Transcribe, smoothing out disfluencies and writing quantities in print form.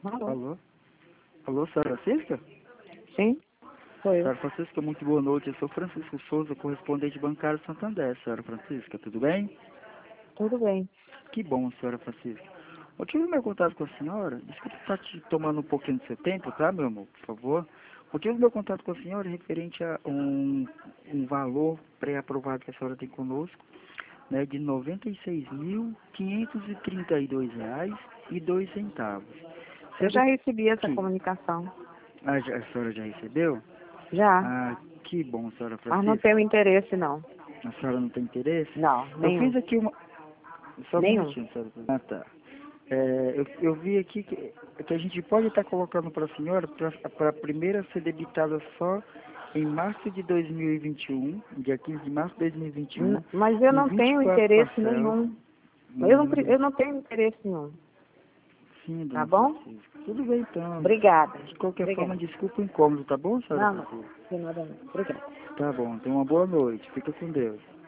Alô? Alô? Alô, senhora Francisca? Sim, sou eu. Senhora Francisca, muito boa noite. Eu sou Francisco Souza, correspondente bancário Santander. Senhora Francisca, tudo bem? Tudo bem. Que bom, senhora Francisca. Eu tive meu contato com a senhora. Desculpa estar te tomando um pouquinho do seu tempo, tá, meu amor? Por favor. Eu tive meu contato com a senhora referente a um valor pré-aprovado que a senhora tem conosco, né, de R$ 96.532,02. Eu já Sendo recebi essa que comunicação. a senhora já recebeu? Já, Ah, que bom, senhora mas não Francisca. tenho interesse, não. A senhora não tem interesse? Não, Eu nenhum. fiz aqui uma... Só um Nenhum. minutinho, senhora Francisca. Ah, tá. Eu vi aqui que a gente pode estar colocando para a senhora para a primeira ser debitada só em março de 2021, dia 15 de março de 2021, Mas eu em não tenho 24 interesse parcelas. nenhum. Hum, Eu não tenho interesse nenhum. sim, Tá dona bom? Francisca. Tudo bem, então. Obrigada. De qualquer forma, Obrigada. desculpa o incômodo, tá bom, senhora Não, não. Francisca? Não tem nada não. Obrigada. Tá bom, tenha uma boa noite. Fica com Deus.